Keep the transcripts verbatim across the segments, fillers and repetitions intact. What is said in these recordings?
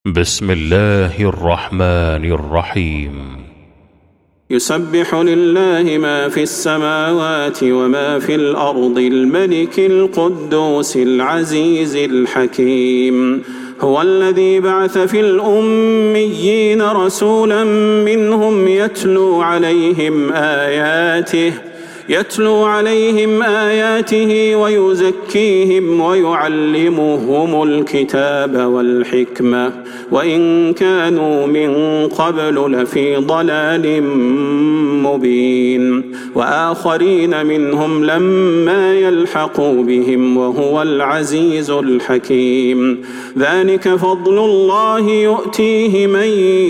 بسم الله الرحمن الرحيم. يسبح لله ما في السماوات وما في الأرض الملك القدوس العزيز الحكيم. هو الذي بعث في الأميين رسولا منهم يتلو عليهم آياته يتلو عليهم آياته ويزكيهم ويعلمهم الكتاب والحكمة وإن كانوا من قبل لفي ضلال مبين، وآخرين منهم لما يلحقوا بهم وهو العزيز الحكيم. ذلك فضل الله يؤتيه من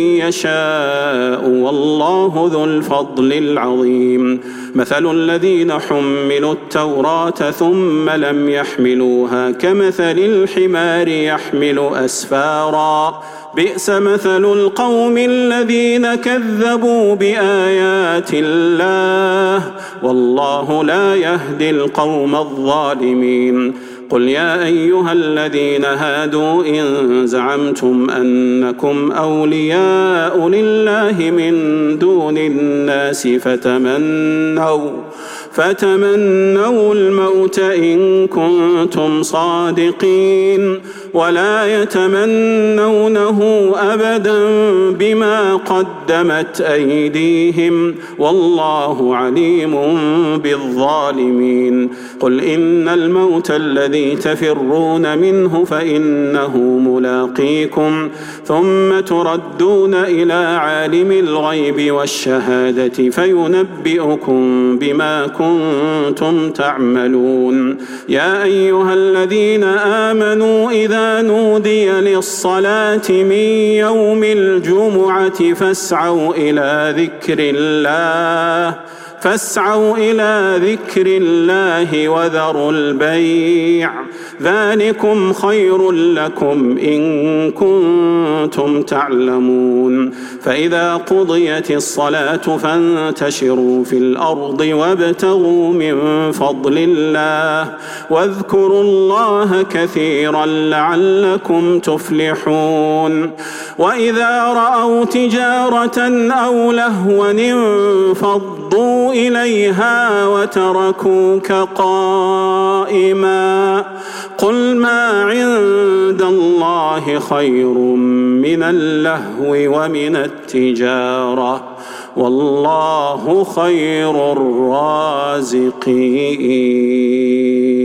يشاء والله ذو الفضل العظيم. مثل الذين حملوا التوراة ثم لم يحملوها كمثل الحمار يحمل أسفارا، بئس مثل القوم الذين كذبوا بآيات الله والله لا يهدي القوم الظالمين. قل يا أيها الذين هادوا إن زعمتم أنكم أولياء لله من دون الناس فتمنوا فتمنوا الموت إن كنتم صادقين ولا يتمنونه أبدا بما قدمت أيديهم والله عليم بالظالمين. قل إن الموت الذي تفرون منه فإنه ملاقيكم ثم تردون إلى عالم الغيب والشهادة فينبئكم بما كنتم تعملون. يا أيها الذين آمنوا إذا نودي للصلاة من يوم الجمعة فاسعوا إلى ذكر الله فاسعوا إلى ذكر الله وذروا البيع ذلكم خير لكم إن كنتم تعلمون. فإذا قضيت الصلاة فانتشروا في الأرض وابتغوا من فضل الله واذكروا الله كثيرا لعلكم تفلحون. وإذا رأوا تجارة أو لهوا انفضوا إليها وتركوك قائما قل ما عند الله خير من اللهو ومن التجارة والله خير الرازقين.